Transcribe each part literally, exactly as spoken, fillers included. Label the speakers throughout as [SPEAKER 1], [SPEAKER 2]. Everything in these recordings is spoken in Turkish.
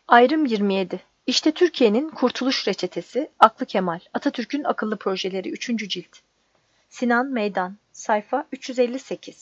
[SPEAKER 1] Ayrım yirmi yedi. İşte Türkiye'nin Kurtuluş Reçetesi, Aklı Kemal, Atatürk'ün Akıllı Projeleri üçüncü cilt. Sinan Meydan, sayfa üç yüz elli sekiz.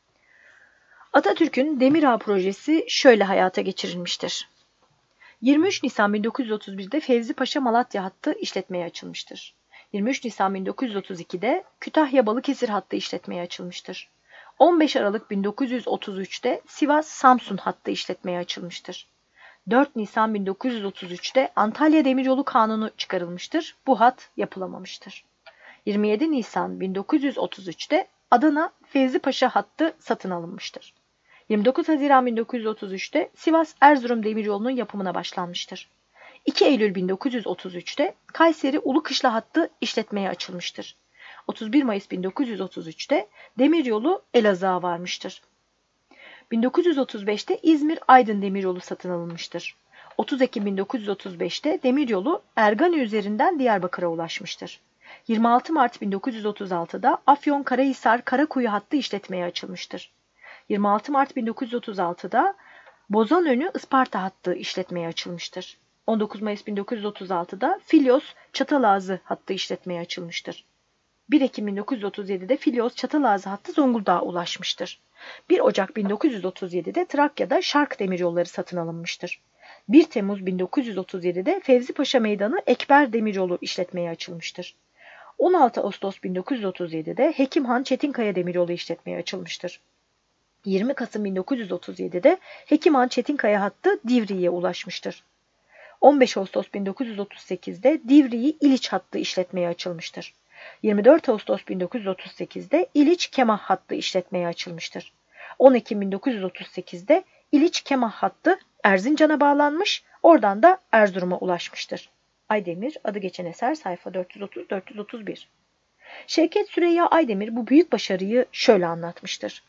[SPEAKER 1] Atatürk'ün Demir Ağı projesi şöyle hayata geçirilmiştir. yirmi üç Nisan bin dokuz yüz otuz bir'de Fevzi Paşa Malatya hattı işletmeye açılmıştır. yirmi üç Nisan bin dokuz yüz otuz iki'de Kütahya Balıkesir hattı işletmeye açılmıştır. on beş Aralık bin dokuz yüz otuz üç'te Sivas Samsun hattı işletmeye açılmıştır. dört Nisan bin dokuz yüz otuz üç'te Antalya Demiryolu Kanunu çıkarılmıştır. Bu hat yapılamamıştır. yirmi yedi Nisan bin dokuz yüz otuz üç'te Adana Fevzi Paşa hattı satın alınmıştır. yirmi dokuz Haziran bin dokuz yüz otuz üç'te Sivas Erzurum Demiryolu'nun yapımına başlanmıştır. iki Eylül bin dokuz yüz otuz üç'te Kayseri Ulukışla hattı işletmeye açılmıştır. otuz bir Mayıs bin dokuz yüz otuz üç'te Demiryolu Elazığ'a varmıştır. bin dokuz yüz otuz beş'te İzmir-Aydın Demiryolu satın alınmıştır. otuz Ekim bin dokuz yüz otuz beş'te Demiryolu Ergani üzerinden Diyarbakır'a ulaşmıştır. yirmi altı Mart bin dokuz yüz otuz altı'da Afyon-Karahisar-Karakuyu hattı işletmeye açılmıştır. yirmi altı Mart bin dokuz yüz otuz altı'da Bozanönü-Isparta hattı işletmeye açılmıştır. on dokuz Mayıs bin dokuz yüz otuz altı'da Filyos-Çatalazı hattı işletmeye açılmıştır. bir Ekim bin dokuz yüz otuz yedi'de Filyos-Çatalazı hattı Zonguldak'a ulaşmıştır. bir Ocak bin dokuz yüz otuz yedi'de Trakya'da Şark Demiryolları satın alınmıştır. bir Temmuz bin dokuz yüz otuz yedi'de Fevzi Paşa Meydanı Ekber Demiryolu işletmeye açılmıştır. on altı Ağustos bin dokuz yüz otuz yedi'de Hekimhan Çetinkaya Demiryolu işletmeye açılmıştır. yirmi Kasım bin dokuz yüz otuz yedi'de Hekimhan Çetinkaya hattı Divriğe ulaşmıştır. on beş Ağustos bin dokuz yüz otuz sekiz'de Divriği İliç hattı işletmeye açılmıştır. yirmi dört Ağustos bin dokuz yüz otuz sekiz'de İliç-Kemah hattı işletmeye açılmıştır. on Ekim bin dokuz yüz otuz sekiz'de İliç-Kemah hattı Erzincan'a bağlanmış, oradan da Erzurum'a ulaşmıştır. Aydemir, adı geçen eser, sayfa dört yüz otuz dört yüz otuz bir. Şevket Süreyya Aydemir bu büyük başarıyı şöyle anlatmıştır.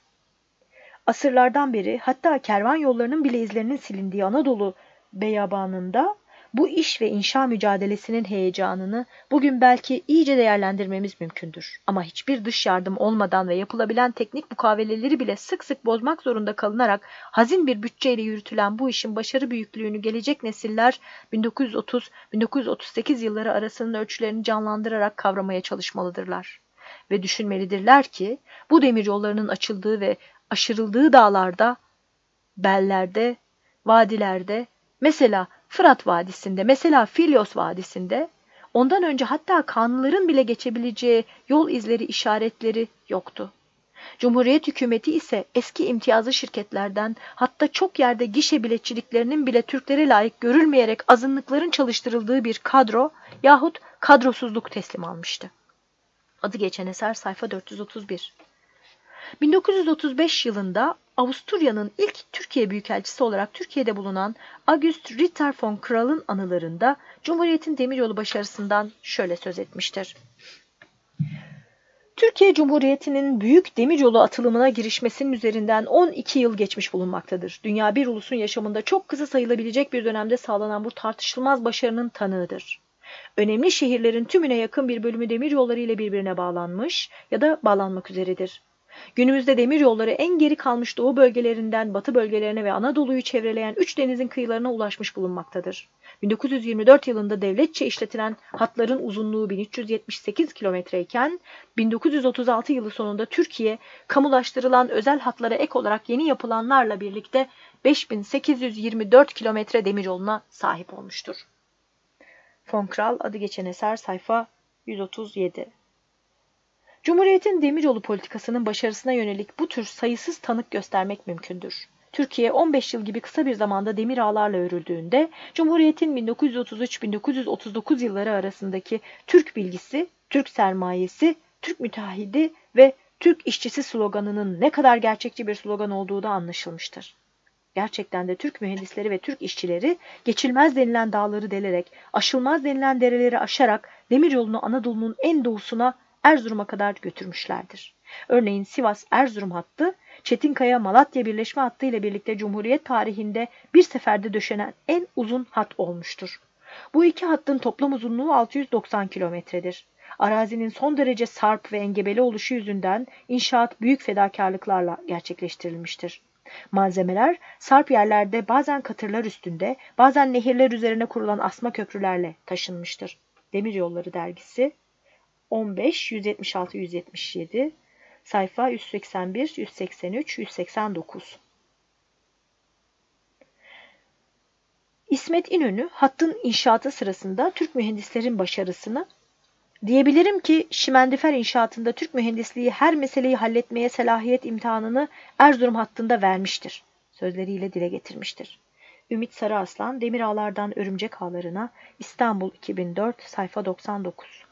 [SPEAKER 1] Asırlardan beri, hatta kervan yollarının bile izlerinin silindiği Anadolu beyabanında bu iş ve inşa mücadelesinin heyecanını bugün belki iyice değerlendirmemiz mümkündür. Ama hiçbir dış yardım olmadan ve yapılabilen teknik mukaveleleri bile sık sık bozmak zorunda kalınarak hazin bir bütçeyle yürütülen bu işin başarı büyüklüğünü gelecek nesiller bin dokuz yüz otuz bin dokuz yüz otuz sekiz yılları arasının ölçülerini canlandırarak kavramaya çalışmalıdırlar. Ve düşünmelidirler ki bu demiryollarının açıldığı ve aşırıldığı dağlarda, bellerde, vadilerde, mesela Fırat Vadisi'nde, mesela Filyos Vadisi'nde, ondan önce hatta kanlıların bile geçebileceği yol izleri, işaretleri yoktu. Cumhuriyet hükümeti ise eski imtiyazlı şirketlerden, hatta çok yerde gişe biletçiliklerinin bile Türklere layık görülmeyerek azınlıkların çalıştırıldığı bir kadro yahut kadrosuzluk teslim almıştı. Adı geçen eser, sayfa dört yüz otuz bir. bin dokuz yüz otuz beş yılında Avusturya'nın ilk Türkiye Büyükelçisi olarak Türkiye'de bulunan August Ritter von Kral'ın anılarında Cumhuriyet'in demiryolu başarısından şöyle söz etmiştir. Türkiye Cumhuriyeti'nin büyük demiryolu atılımına girişmesinin üzerinden on iki yıl geçmiş bulunmaktadır. Dünya bir ulusun yaşamında çok kısa sayılabilecek bir dönemde sağlanan bu tartışılmaz başarının tanığıdır. Önemli şehirlerin tümüne yakın bir bölümü demiryolları ile birbirine bağlanmış ya da bağlanmak üzeredir. Günümüzde demiryolları en geri kalmış doğu bölgelerinden batı bölgelerine ve Anadolu'yu çevreleyen üç denizin kıyılarına ulaşmış bulunmaktadır. bin dokuz yüz yirmi dört yılında devletçe işletilen hatların uzunluğu bin üç yüz yetmiş sekiz kilometre iken bin dokuz yüz otuz altı yılı sonunda Türkiye, kamulaştırılan özel hatlara ek olarak yeni yapılanlarla birlikte beş bin sekiz yüz yirmi dört kilometre demiryoluna sahip olmuştur. Von Kral, adı geçen eser, sayfa yüz otuz yedi. Cumhuriyet'in demiryolu politikasının başarısına yönelik bu tür sayısız tanık göstermek mümkündür. Türkiye on beş yıl gibi kısa bir zamanda demir ağlarla örüldüğünde, Cumhuriyet'in bin dokuz yüz otuz üç bin dokuz yüz otuz dokuz yılları arasındaki Türk bilgisi, Türk sermayesi, Türk müteahhidi ve Türk işçisi sloganının ne kadar gerçekçi bir slogan olduğu da anlaşılmıştır. Gerçekten de Türk mühendisleri ve Türk işçileri geçilmez denilen dağları delerek, aşılmaz denilen dereleri aşarak demiryolunu Anadolu'nun en doğusuna, Erzurum'a kadar götürmüşlerdir. Örneğin Sivas-Erzurum hattı, Çetinkaya-Malatya birleşme hattı ile birlikte Cumhuriyet tarihinde bir seferde döşenen en uzun hat olmuştur. Bu iki hattın toplam uzunluğu altı yüz doksan kilometredir. Arazinin son derece sarp ve engebeli oluşu yüzünden inşaat büyük fedakarlıklarla gerçekleştirilmiştir. Malzemeler sarp yerlerde bazen katırlar üstünde, bazen nehirler üzerine kurulan asma köprülerle taşınmıştır. Demiryolları dergisi on beş, yüz yetmiş altı yüz yetmiş yedi, sayfa yüz seksen bir, yüz seksen üç, yüz seksen dokuz. İsmet İnönü hattın inşaatı sırasında Türk mühendislerin başarısını, diyebilirim ki Şimendifer inşaatında Türk mühendisliği her meseleyi halletmeye selahiyet imtihanını Erzurum hattında vermiştir sözleriyle dile getirmiştir. Ümit Sarıaslan, Demir Ağlardan Örümcek Ağlarına, İstanbul iki bin dört, sayfa doksan dokuz.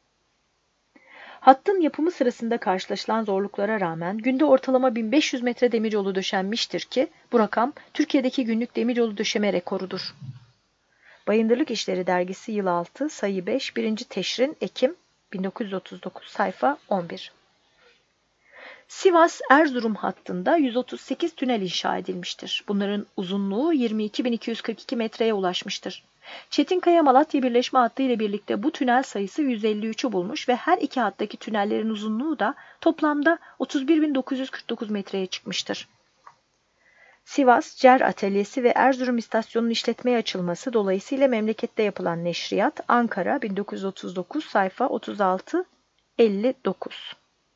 [SPEAKER 1] Hattın yapımı sırasında karşılaşılan zorluklara rağmen günde ortalama bin beş yüz metre demiryolu döşenmiştir ki bu rakam Türkiye'deki günlük demiryolu döşeme rekorudur. Bayındırlık İşleri Dergisi Yıl altı, sayı beş, birinci Teşrin, Ekim bin dokuz yüz otuz dokuz, sayfa on bir. Sivas-Erzurum hattında yüz otuz sekiz tünel inşa edilmiştir. Bunların uzunluğu yirmi iki bin iki yüz kırk iki metreye ulaşmıştır. Çetinkaya-Malatya birleşme hattı ile birlikte bu tünel sayısı yüz elli üçü bulmuş ve her iki hattaki tünellerin uzunluğu da toplamda otuz bir bin dokuz yüz kırk dokuz metreye çıkmıştır. Sivas, Cer Atölyesi ve Erzurum İstasyonu'nun işletmeye açılması dolayısıyla memlekette yapılan neşriyat Ankara bin dokuz yüz otuz dokuz, sayfa otuz altı elli dokuz.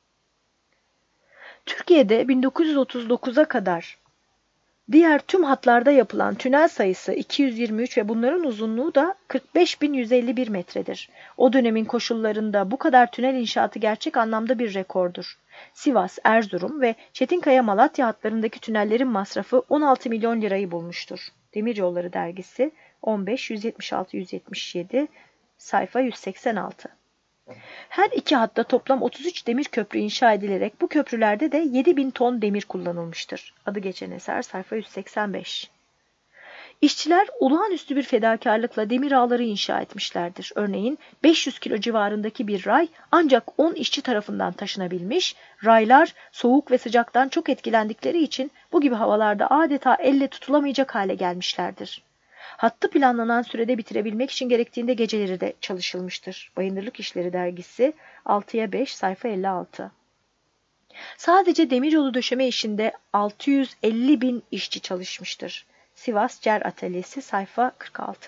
[SPEAKER 1] Türkiye'de bin dokuz yüz otuz dokuza kadar diğer tüm hatlarda yapılan tünel sayısı iki yüz yirmi üç ve bunların uzunluğu da kırk beş bin yüz elli bir metredir. O dönemin koşullarında bu kadar tünel inşaatı gerçek anlamda bir rekordur. Sivas, Erzurum ve Çetinkaya-Malatya hatlarındaki tünellerin masrafı on altı milyon lirayı bulmuştur. Demiryolları Dergisi on beş, yüz yetmiş altı yüz yetmiş yedi, sayfa yüz seksen altı. Her iki hatta toplam otuz üç demir köprü inşa edilerek bu köprülerde de yedi bin ton demir kullanılmıştır. Adı geçen eser sayfa yüz seksen beş. İşçiler olağanüstü bir fedakarlıkla demir ağları inşa etmişlerdir. Örneğin beş yüz kilo civarındaki bir ray ancak on işçi tarafından taşınabilmiş, raylar soğuk ve sıcaktan çok etkilendikleri için bu gibi havalarda adeta elle tutulamayacak hale gelmişlerdir. Hattı planlanan sürede bitirebilmek için gerektiğinde geceleri de çalışılmıştır. Bayındırlık İşleri Dergisi altıya beş, sayfa elli altı. Sadece demiryolu döşeme işinde altı yüz elli bin işçi çalışmıştır. Sivas Cer Atölyesi, sayfa kırk altı.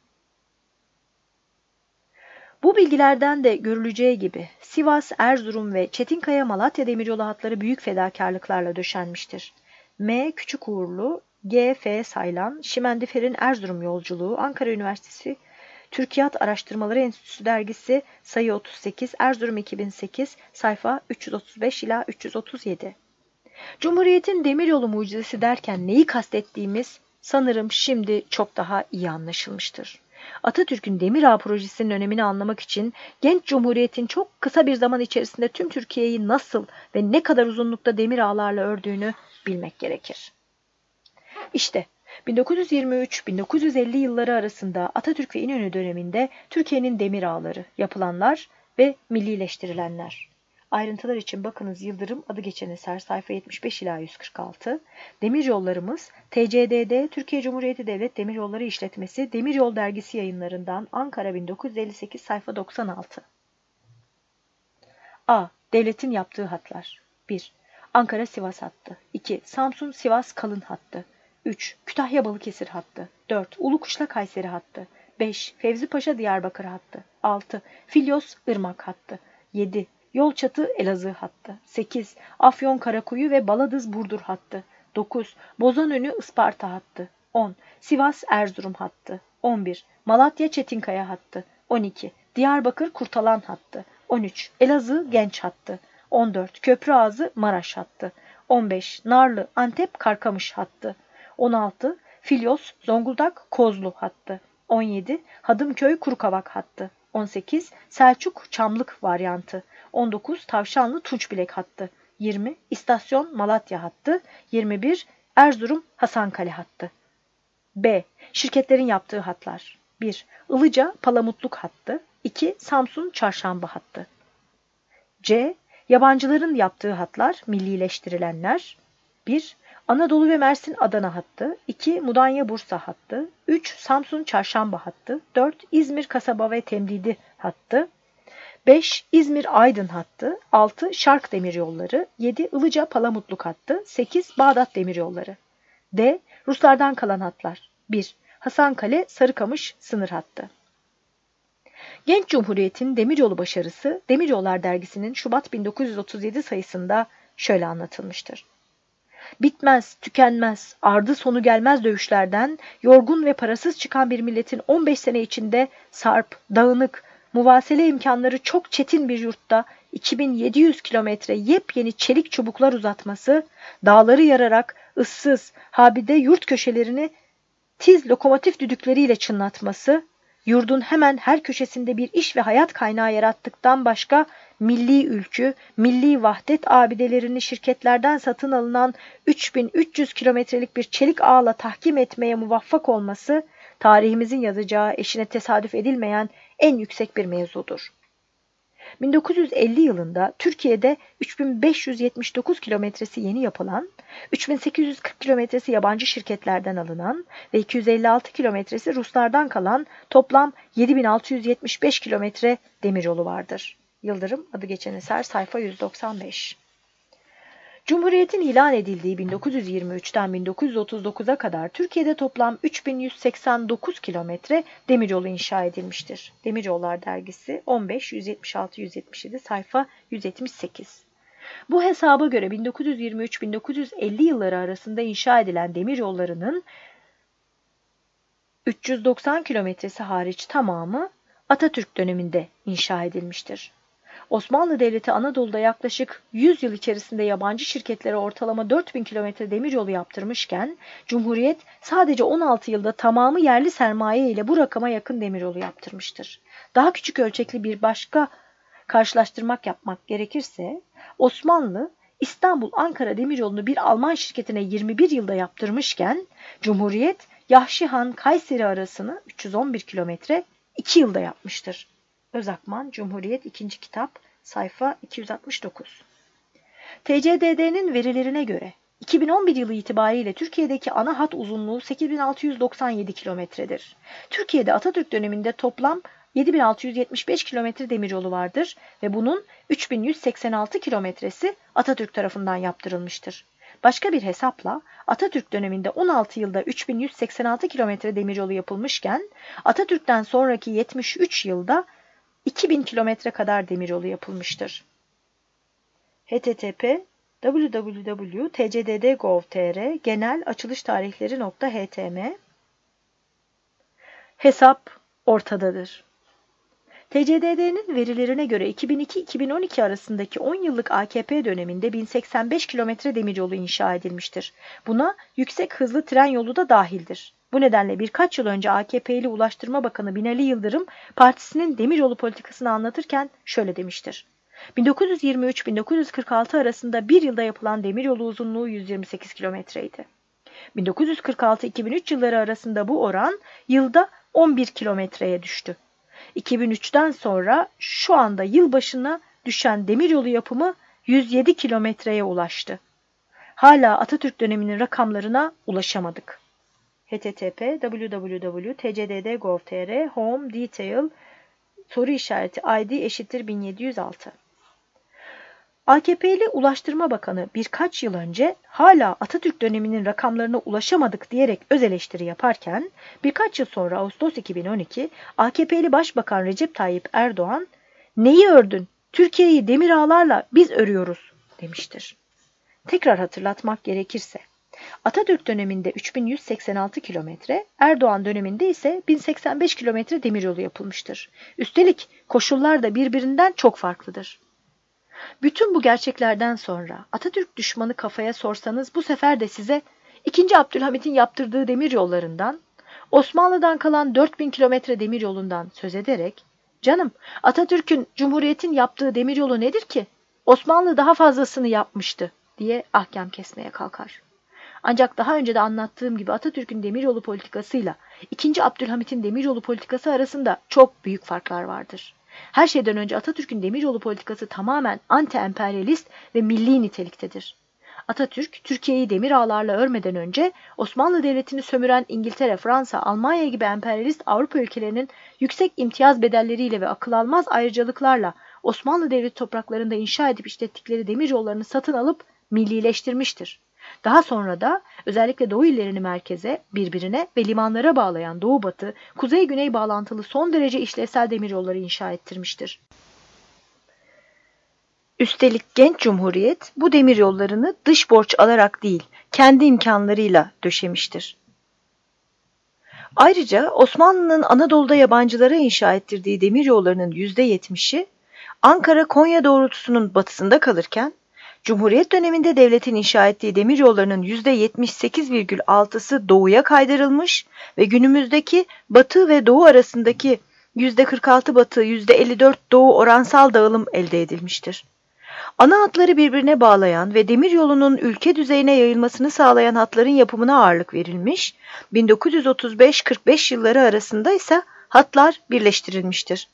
[SPEAKER 1] Bu bilgilerden de görüleceği gibi Sivas, Erzurum ve Çetinkaya-Malatya demiryolu hatları büyük fedakarlıklarla döşenmiştir. M. Küçükuğurlu, G F Saylan, Şimendifer'in Erzurum Yolculuğu, Ankara Üniversitesi Türkiyat Araştırmaları Enstitüsü Dergisi, sayı otuz sekiz, Erzurum iki bin sekiz, sayfa üç yüz otuz beş ila üç yüz otuz yedi. Cumhuriyetin demiryolu mucizesi derken neyi kastettiğimiz sanırım şimdi çok daha iyi anlaşılmıştır. Atatürk'ün Demir Ağı projesinin önemini anlamak için genç Cumhuriyet'in çok kısa bir zaman içerisinde tüm Türkiye'yi nasıl ve ne kadar uzunlukta demir ağlarla ördüğünü bilmek gerekir. İşte bin dokuz yüz yirmi üç bin dokuz yüz elli yılları arasında Atatürk ve İnönü döneminde Türkiye'nin demir ağları, yapılanlar ve millileştirilenler. Ayrıntılar için bakınız Yıldırım adı geçen eser sayfa yetmiş beş ila yüz kırk altı. Demir yollarımız T C D D Türkiye Cumhuriyeti Devlet Demiryolları İşletmesi Demiryol Dergisi yayınlarından Ankara bin dokuz yüz elli sekiz, sayfa doksan altı. A. Devletin yaptığı hatlar. bir. Ankara-Sivas hattı. iki. Samsun-Sivas kalın hattı. üç. Kütahya-Balıkesir hattı. dört. Ulukuşla-Kayseri hattı. beş. Fevzi-Paşa-Diyarbakır hattı. altı. Filyos-Irmak hattı. yedi. Yolçatı-Elazığ hattı. sekiz. Afyon-Karakuyu ve Baladız-Burdur hattı. dokuz. Bozanönü-Isparta hattı. on. Sivas-Erzurum hattı. on bir. Malatya-Çetinkaya hattı. on iki. Diyarbakır-Kurtalan hattı. on üç. Elazığ-Genç hattı. on dört. Köprüağzı-Maraş hattı. on beş. Narlı-Antep-Karkamış hattı. on altı. Filyos-Zonguldak-Kozlu hattı. on yedi. Hadımköy-Kurukavak hattı. on sekiz. Selçuk-Çamlık varyantı. on dokuz. Tavşanlı-Tunçbilek hattı. yirmi. İstasyon-Malatya hattı. yirmi bir. Erzurum-Hasankale hattı. B. Şirketlerin yaptığı hatlar. bir. Ilıca-Palamutluk hattı. iki. Samsun-Çarşamba hattı. C. Yabancıların yaptığı hatlar, millileştirilenler. bir. Anadolu ve Mersin-Adana hattı. iki. Mudanya-Bursa hattı. üç. Samsun-Çarşamba hattı. dört. İzmir-Kasaba ve Temdidi hattı. beş. İzmir-Aydın hattı. altı. Şark demiryolları. yedi. Ilıca-Palamutluk hattı. sekiz. Bağdat demiryolları. D. Ruslardan kalan hatlar. bir. Hasankale-Sarıkamış sınır hattı. Genç Cumhuriyet'in demiryolu başarısı Demiryollar dergisinin Şubat bin dokuz yüz otuz yedi sayısında şöyle anlatılmıştır. Bitmez, tükenmez, ardı sonu gelmez dövüşlerden yorgun ve parasız çıkan bir milletin on beş sene içinde sarp, dağınık, muvasele imkanları çok çetin bir yurtta iki bin yedi yüz kilometre yepyeni çelik çubuklar uzatması, dağları yararak ıssız, habide yurt köşelerini tiz lokomotif düdükleriyle çınlatması, yurdun hemen her köşesinde bir iş ve hayat kaynağı yarattıktan başka milli ülkü, milli vahdet abidelerini şirketlerden satın alınan üç bin üç yüz kilometrelik bir çelik ağla tahkim etmeye muvaffak olması, tarihimizin yazacağı eşine tesadüf edilmeyen en yüksek bir mevzudur. bin dokuz yüz elli yılında Türkiye'de üç bin beş yüz yetmiş dokuz kilometresi yeni yapılan, üç bin sekiz yüz kırk kilometresi yabancı şirketlerden alınan ve iki yüz elli altı kilometresi Ruslardan kalan toplam yedi bin altı yüz yetmiş beş kilometre demiryolu vardır. Yıldırım adı geçen eser sayfa yüz doksan beş. Cumhuriyetin ilan edildiği bin dokuz yüz yirmi üçten bin dokuz yüz otuz dokuza kadar Türkiye'de toplam üç bin yüz seksen dokuz kilometre demiryolu inşa edilmiştir. Demiryollar dergisi on beş yüz yetmiş altı yüz yetmiş yedi sayfa yüz yetmiş sekiz. Bu hesaba göre bin dokuz yüz yirmi üç bin dokuz yüz elli yılları arasında inşa edilen demiryollarının üç yüz doksan kilometresi hariç tamamı Atatürk döneminde inşa edilmiştir. Osmanlı Devleti Anadolu'da yaklaşık yüz yıl içerisinde yabancı şirketlere ortalama dört bin kilometre demiryolu yaptırmışken, Cumhuriyet sadece on altı yılda tamamı yerli sermaye ile bu rakama yakın demiryolu yaptırmıştır. Daha küçük ölçekli bir başka karşılaştırmak yapmak gerekirse, Osmanlı, İstanbul-Ankara demiryolunu bir Alman şirketine yirmi bir yılda yaptırmışken, Cumhuriyet, Yahşihan-Kayseri arasını üç yüz on bir kilometre iki yılda yapmıştır. Özakman, Cumhuriyet ikinci kitap, sayfa iki yüz altmış dokuz. T C D D'nin verilerine göre iki bin on bir yılı itibariyle Türkiye'deki ana hat uzunluğu sekiz bin altı yüz doksan yedi kilometredir. Türkiye'de Atatürk döneminde toplam yedi bin altı yüz yetmiş beş kilometre demiryolu vardır ve bunun üç bin yüz seksen altı kilometresi Atatürk tarafından yaptırılmıştır. Başka bir hesapla Atatürk döneminde on altı yılda üç bin yüz seksen altı kilometre demiryolu yapılmışken, Atatürk'ten sonraki yetmiş üç yılda iki bin kilometre kadar demiryolu yapılmıştır. H T T P w w w nokta t c d d nokta gov nokta t r genel açılış tarihleri nokta h t m Hesap ortadadır. T C D D'nin verilerine göre iki bin iki iki bin on iki arasındaki on yıllık A K P döneminde bin seksen beş kilometre demiryolu inşa edilmiştir. Buna yüksek hızlı tren yolu da dahildir. Bu nedenle birkaç yıl önce A K P'li Ulaştırma Bakanı Binali Yıldırım partisinin demiryolu politikasını anlatırken şöyle demiştir. bin dokuz yüz yirmi üç bin dokuz yüz kırk altı arasında bir yılda yapılan demiryolu uzunluğu yüz yirmi sekiz kilometreydi. bin dokuz yüz kırk altı iki bin üç yılları arasında bu oran yılda on bir kilometreye düştü. iki bin üçten sonra şu anda yıl başına düşen demiryolu yapımı yüz yedi kilometreye ulaştı. Hala Atatürk döneminin rakamlarına ulaşamadık. H T T P w w w nokta t c d d nokta gov nokta t r Home Detail soru işareti I D eşittir bin yedi yüz altı. A K P'li Ulaştırma Bakanı birkaç yıl önce hala Atatürk döneminin rakamlarına ulaşamadık diyerek öz eleştiri yaparken, birkaç yıl sonra Ağustos iki bin on iki A K P'li Başbakan Recep Tayyip Erdoğan, "Neyi ördün? Türkiye'yi demir ağlarla biz örüyoruz," demiştir. Tekrar hatırlatmak gerekirse, Atatürk döneminde üç bin yüz seksen altı kilometre, Erdoğan döneminde ise bin seksen beş kilometre demiryolu yapılmıştır. Üstelik koşullar da birbirinden çok farklıdır. Bütün bu gerçeklerden sonra Atatürk düşmanı kafaya sorsanız bu sefer de size ikinci. Abdülhamit'in yaptırdığı demiryollarından, Osmanlı'dan kalan dört bin kilometre demiryolundan söz ederek, "Canım, Atatürk'ün, Cumhuriyet'in yaptığı demiryolu nedir ki? Osmanlı daha fazlasını yapmıştı," diye ahkam kesmeye kalkar. Ancak daha önce de anlattığım gibi Atatürk'ün demiryolu politikasıyla ikinci. Abdülhamit'in demiryolu politikası arasında çok büyük farklar vardır. Her şeyden önce Atatürk'ün demiryolu politikası tamamen anti-emperyalist ve milli niteliktedir. Atatürk, Türkiye'yi demir ağlarla örmeden önce Osmanlı Devleti'ni sömüren İngiltere, Fransa, Almanya gibi emperyalist Avrupa ülkelerinin yüksek imtiyaz bedelleriyle ve akıl almaz ayrıcalıklarla Osmanlı Devleti topraklarında inşa edip işlettikleri demiryollarını satın alıp millileştirmiştir. Daha sonra da özellikle Doğu illerini merkeze, birbirine ve limanlara bağlayan Doğu-Batı, Kuzey-Güney bağlantılı son derece işlevsel demiryolları inşa ettirmiştir. Üstelik genç cumhuriyet bu demiryollarını dış borç alarak değil, kendi imkanlarıyla döşemiştir. Ayrıca Osmanlı'nın Anadolu'da yabancılara inşa ettirdiği demiryollarının yüzde yetmişi Ankara-Konya doğrultusunun batısında kalırken, Cumhuriyet döneminde devletin inşa ettiği demiryollarının yüzde yetmiş sekiz virgül altısı doğuya kaydırılmış ve günümüzdeki batı ve doğu arasındaki yüzde kırk altı batı, yüzde elli dört doğu oransal dağılım elde edilmiştir. Ana hatları birbirine bağlayan ve demiryolunun ülke düzeyine yayılmasını sağlayan hatların yapımına ağırlık verilmiş, bin dokuz yüz otuz beş kırk beş yılları arasında ise hatlar birleştirilmiştir.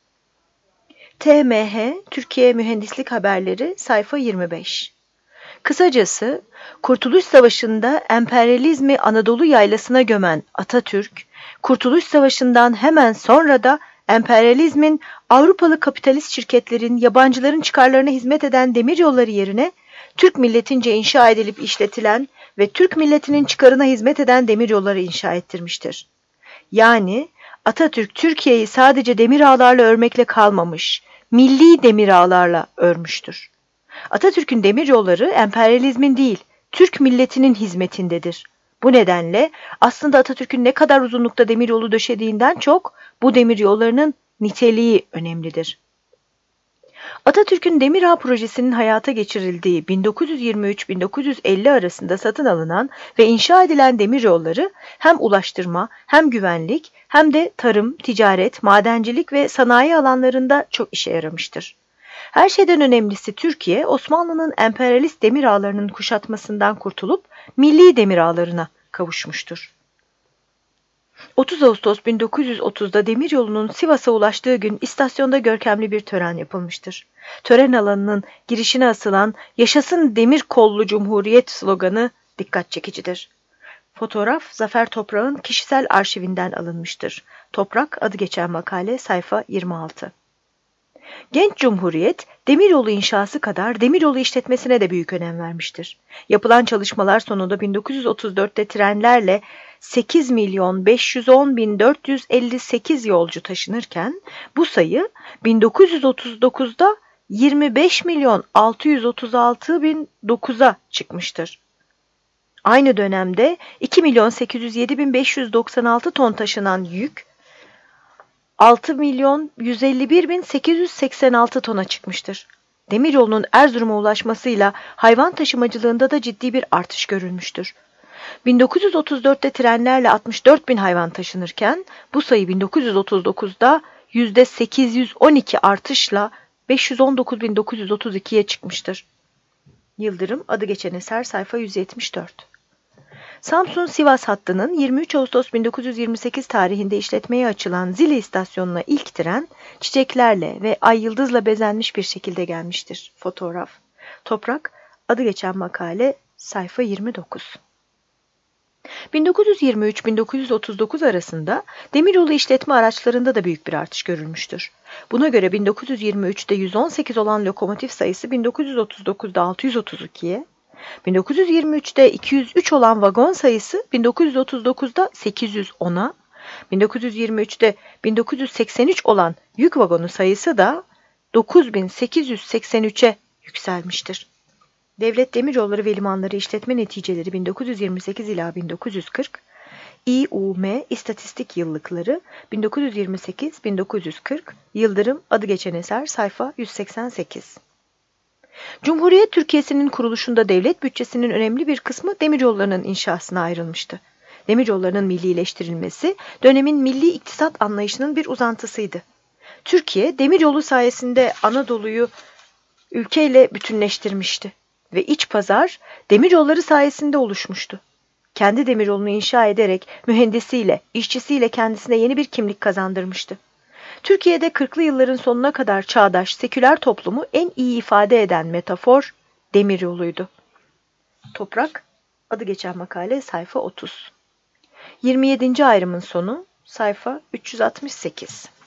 [SPEAKER 1] T M H Türkiye Mühendislik Haberleri sayfa yirmi beş. Kısacası Kurtuluş Savaşı'nda emperyalizmi Anadolu yaylasına gömen Atatürk, Kurtuluş Savaşı'ndan hemen sonra da emperyalizmin Avrupalı kapitalist şirketlerin yabancıların çıkarlarına hizmet eden demiryolları yerine Türk milletince inşa edilip işletilen ve Türk milletinin çıkarına hizmet eden demiryolları inşa ettirmiştir. Yani Atatürk Türkiye'yi sadece demir ağlarla örmekle kalmamış, milli demir ağlarla örmüştür. Atatürk'ün demiryolları emperyalizmin değil, Türk milletinin hizmetindedir. Bu nedenle aslında Atatürk'ün ne kadar uzunlukta demiryolu döşediğinden çok bu demiryollarının niteliği önemlidir. Atatürk'ün Demir Ağ projesinin hayata geçirildiği bin dokuz yüz yirmi üç bin dokuz yüz elli arasında satın alınan ve inşa edilen demiryolları hem ulaştırma, hem güvenlik, hem de tarım, ticaret, madencilik ve sanayi alanlarında çok işe yaramıştır. Her şeyden önemlisi Türkiye, Osmanlı'nın emperyalist demir ağlarının kuşatmasından kurtulup milli demir ağlarına kavuşmuştur. otuz Ağustos bin dokuz yüz otuzda demiryolunun Sivas'a ulaştığı gün istasyonda görkemli bir tören yapılmıştır. Tören alanının girişine asılan "Yaşasın Demir Kollu Cumhuriyet" sloganı dikkat çekicidir. Fotoğraf Zafer Toprak'ın kişisel arşivinden alınmıştır. Toprak adı geçen makale sayfa yirmi altı. Genç Cumhuriyet, demiryolu inşası kadar demiryolu işletmesine de büyük önem vermiştir. Yapılan çalışmalar sonunda bin dokuz yüz otuz dörtte trenlerle sekiz milyon beş yüz on bin dört yüz elli sekiz yolcu taşınırken, bu sayı bin dokuz yüz otuz dokuzda yirmi beş milyon altı yüz otuz altı bin dokuza çıkmıştır. Aynı dönemde iki milyon sekiz yüz yedi bin beş yüz doksan altı ton taşınan yük, altı milyon yüz elli bir bin sekiz yüz seksen altı tona çıkmıştır. Demiryolunun Erzurum'a ulaşmasıyla hayvan taşımacılığında da ciddi bir artış görülmüştür. bin dokuz yüz otuz dörtte trenlerle altmış dört bin hayvan taşınırken, bu sayı bin dokuz yüz otuz dokuzda yüzde sekiz yüz on iki artışla beş yüz on dokuz bin dokuz yüz otuz ikiye çıkmıştır. Yıldırım adı geçen eser sayfa yüz yetmiş dört. Samsun-Sivas hattının yirmi üç Ağustos bin dokuz yüz yirmi sekiz tarihinde işletmeye açılan Zile istasyonuna ilk tren çiçeklerle ve ay yıldızla bezenmiş bir şekilde gelmiştir. Fotoğraf Toprak adı geçen makale sayfa yirmi dokuz. bin dokuz yüz yirmi üç bin dokuz yüz otuz dokuz arasında demiryolu işletme araçlarında da büyük bir artış görülmüştür. Buna göre bin dokuz yüz yirmi üçte yüz on sekiz olan lokomotif sayısı bin dokuz yüz otuz dokuzda altı yüz otuz ikiye, bin dokuz yüz yirmi üçte iki yüz üç olan vagon sayısı bin dokuz yüz otuz dokuzda sekiz yüz ona, bin dokuz yüz yirmi üçte bin dokuz yüz seksen üç olan yük vagonu sayısı da dokuz bin sekiz yüz seksen üçe yükselmiştir. Devlet Demiryolları ve Limanları işletme neticeleri bin dokuz yüz yirmi sekiz ila bin dokuz yüz kırk, İ U M İstatistik Yıllıkları bin dokuz yüz yirmi sekiz bin dokuz yüz kırk, Yıldırım adı geçen eser sayfa yüz seksen sekiz. Cumhuriyet Türkiye'sinin kuruluşunda devlet bütçesinin önemli bir kısmı demiryollarının inşasına ayrılmıştı. Demiryollarının millileştirilmesi dönemin milli iktisat anlayışının bir uzantısıydı. Türkiye demiryolu sayesinde Anadolu'yu ülkeyle bütünleştirmişti ve iç pazar demiryolları sayesinde oluşmuştu. Kendi demiryolunu inşa ederek mühendisiyle, işçisiyle kendisine yeni bir kimlik kazandırmıştı. Türkiye'de kırklı yılların sonuna kadar çağdaş, seküler toplumu en iyi ifade eden metafor demiryoluydu. Toprak adı geçen makale sayfa otuz. yirmi yedinci ayrımın sonu sayfa üç yüz altmış sekiz.